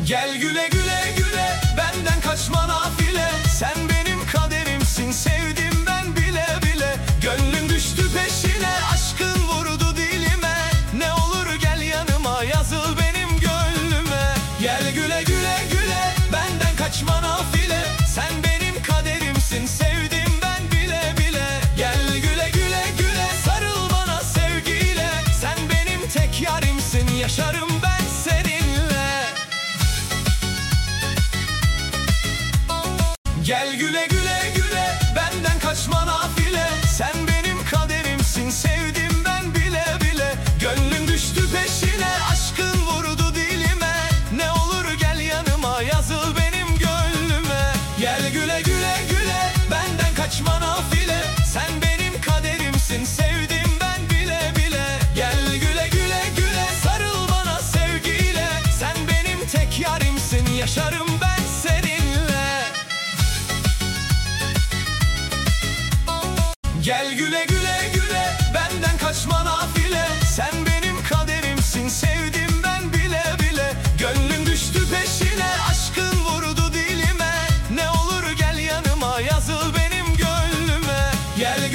Gel güle güle güle, benden kaçma nafile. Sen benim kaderimsin, sevdim ben bile bile. Gönlüm düştü peşine, aşkın vurdu dilime. Ne olur gel yanıma, yazıl benim gönlüme. Gel güle güle güle, benden kaçma nafile. Sen benim kaderimsin, sevdim ben bile bile. Gel güle güle güle, sarıl bana sevgiyle. Sen benim tek yarimsin, yaşarım ben seninle. Gel güle güle güle, benden kaçma nafile. Sen benim kaderimsin, sevdim ben bile bile. Gönlüm düştü peşine, aşkın vurdu dilime. Ne olur gel yanıma, yazıl benim gönlüme. Gel güle güle güle, benden kaçma nafile. Sen benim kaderimsin, sevdim ben bile bile. Gel güle güle güle, sarıl bana sevgiyle. Sen benim tek yarimsin, yaşarım ben seninle. Gel güle güle